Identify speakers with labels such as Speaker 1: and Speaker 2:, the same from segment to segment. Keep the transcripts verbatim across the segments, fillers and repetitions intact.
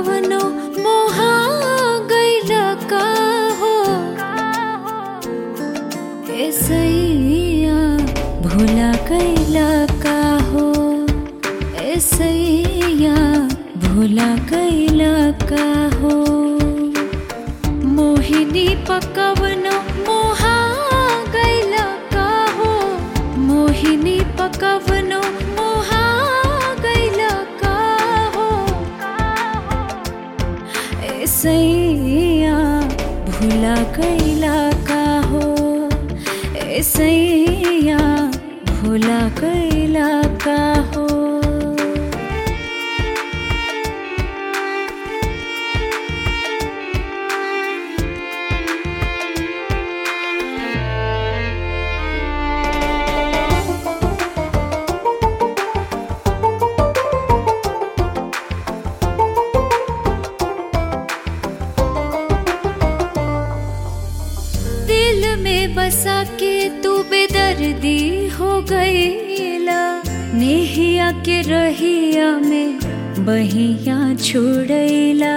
Speaker 1: कवनो मोहा गइला का हो ऐसैया भुला गइला का हो ऐसैया भुला गइला का हो मोहिनी पकवनो मोहा गइला का हो मोहिनी पकवनो मोहा गइला का हो ऐसैया भुला गइला का हो ऐसैया भुला गइला का हो। दिल में बसा के तू बेदर्दी हो गईला नेहिया के रहिया में बहिया छोड़ैला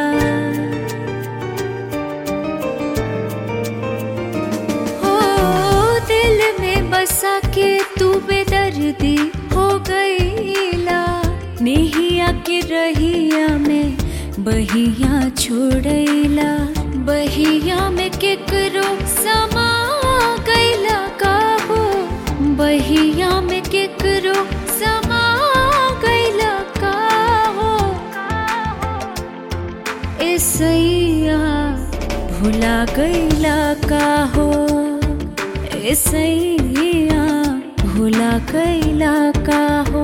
Speaker 1: हो दिल में बसा के तू बेदर्दी हो गईला नेहिया के रहिया में बहिया छोड़ैला बहिया में केकरो समा गइला का हो बहिया में केकरो समा गइला का हो ऐसैया भुला गइला का हो ऐसैया भुला गइला का हो।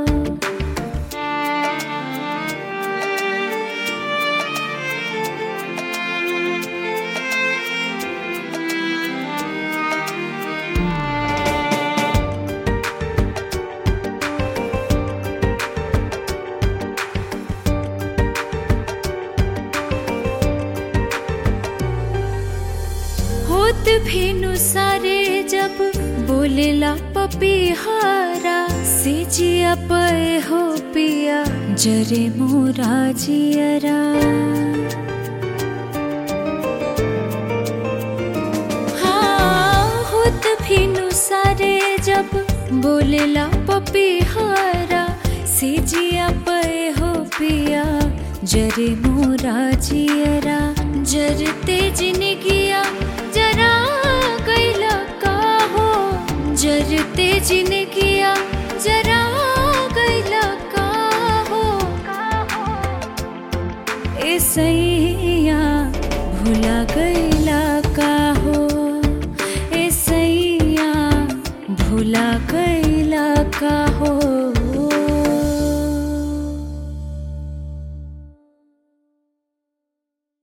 Speaker 1: होत भेनु सारे जब बोलेला पपीहारा से जिया पे हो पिया जरे मोरा जियरा हाँ होत भेनु सारे जब बोलेला पपीहारा से जिया पे हो पिया जरे मोरा जियरा जरते जिनगिया जरा गइला का हो जरते जिनगिया जरा गइला का हो ऐसैया